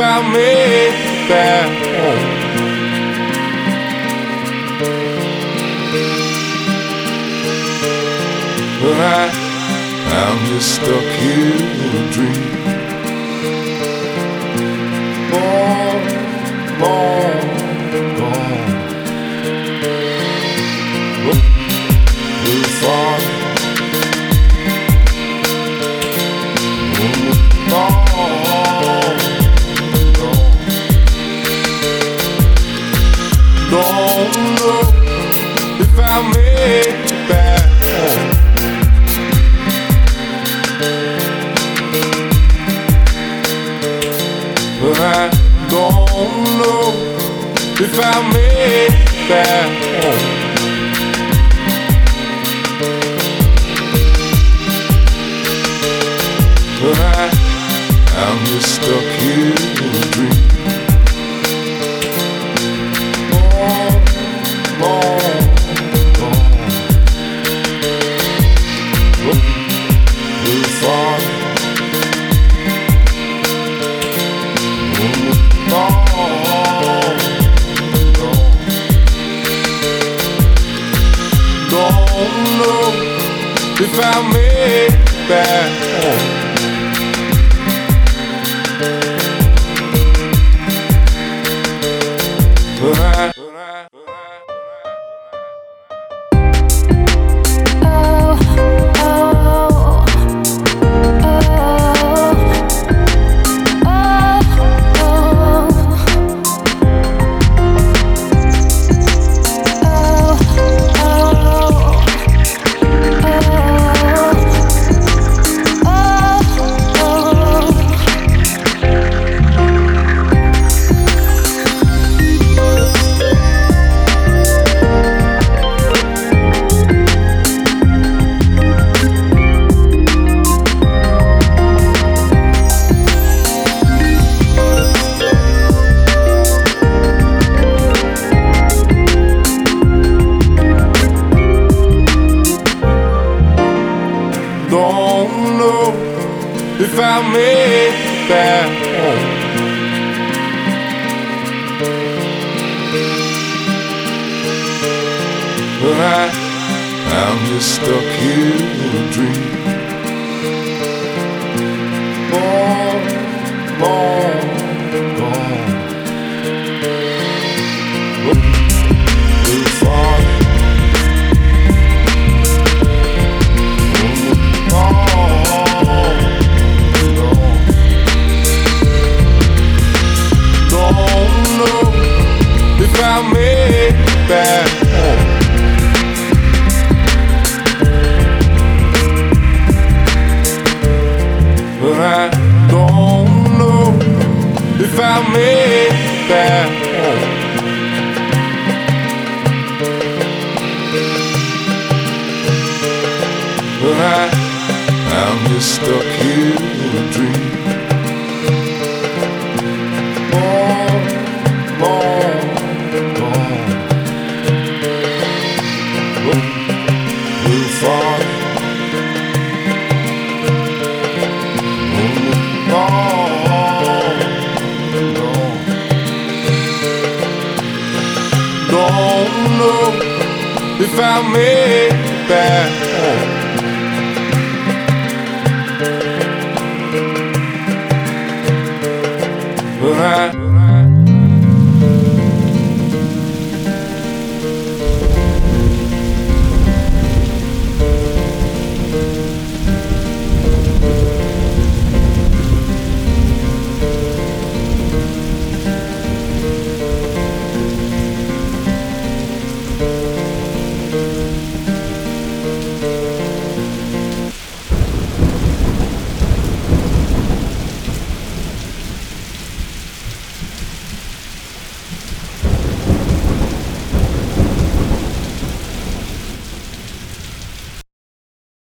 I made it back home. But I'm just stuck here in a dream. Gone, gone. We're far. Gone, gone. Don't know if I made it back home. But I don't know if I made it back home. But I'm just stuck here in a dream. Gone, gone, gone. We're far. Don't know if I made it back home. But don't know if I made it back home. But I'm just stuck here in a dream. Gone, gone, gone. We're far. Don't know if I made it back home. But I don't know if I made it back home. But I'm just stuck here in a dream. Gone, gone, gone. We're far. Gone, gone. Don't know if I made it back home. But